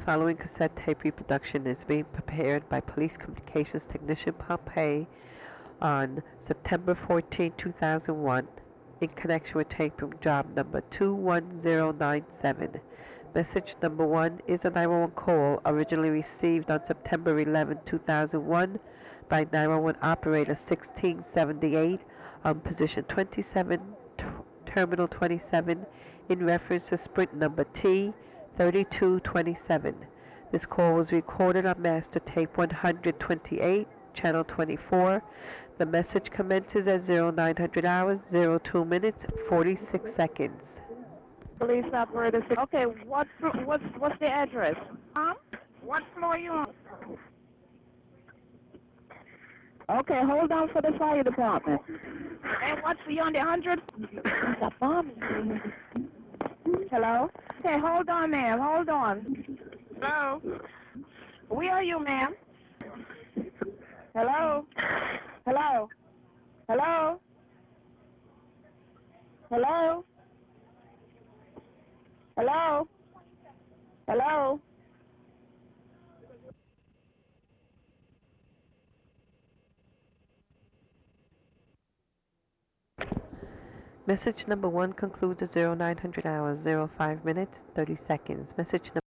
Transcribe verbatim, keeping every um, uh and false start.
following cassette tape reproduction is being prepared by Police Communications Technician Pompey on September fourteenth, two thousand one, in connection with taping job number two one zero nine seven. Message number one is a nine one one call originally received on September eleventh, two thousand one by nine one one operator sixteen seventy-eight on position twenty-seven, terminal twenty-seven, in reference to sprint number T thirty-two twenty-seven. This call was recorded on master tape one hundred twenty-eight, channel twenty-four. The message commences at zero nine hundred hours, zero two minutes, forty-six seconds. Police operator. six- Okay, what fl- what's what's the address? Huh? What floor you on? Okay, hold on for the fire department. And what's the on the hundred? The bomb. Hello? Okay, hold on, ma'am. Hold on. Hello? Where are you, ma'am? Hello? Hello? Hello? Hello? Hello? Hello? Message number one concludes at zero nine hundred hours, zero five minutes, thirty seconds. Message number